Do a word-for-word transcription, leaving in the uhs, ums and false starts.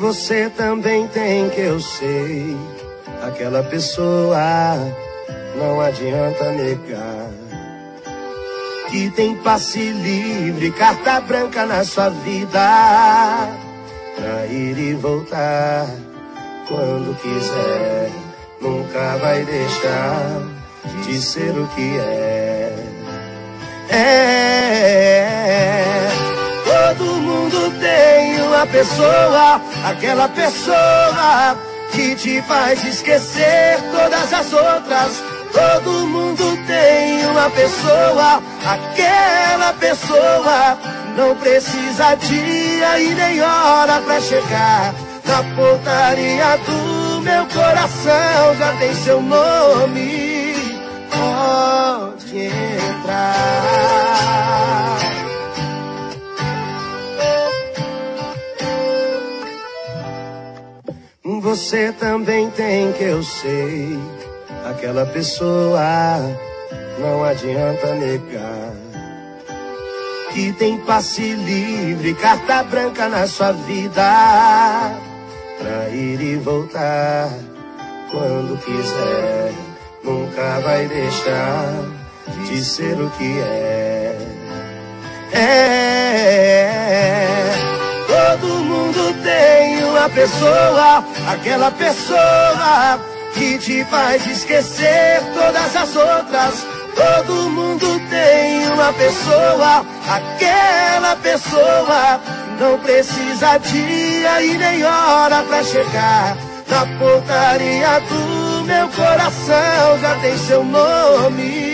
Você também tem, que eu sei, aquela pessoa, não adianta negar, que tem passe livre, carta branca na sua vida, pra ir e voltar quando quiser. Nunca vai deixar de ser o que é. É, todo mundo tem uma pessoa, aquela pessoa que te faz esquecer todas as outras. Todo mundo tem uma pessoa, aquela pessoa não precisa dia e nem hora pra chegar na portaria do meu coração. Já tem seu nome, pode entrar. Você também tem, que eu sei, aquela pessoa, não adianta negar, que tem passe livre, carta branca na sua vida, pra ir e voltar quando quiser. Nunca vai deixar de ser o que é. É, todo mundo tem uma pessoa, aquela pessoa que te faz esquecer todas as outras. Todo mundo tem uma pessoa, aquela pessoa não precisa dia e nem hora pra chegar na portaria do meu coração. Já tem seu nome,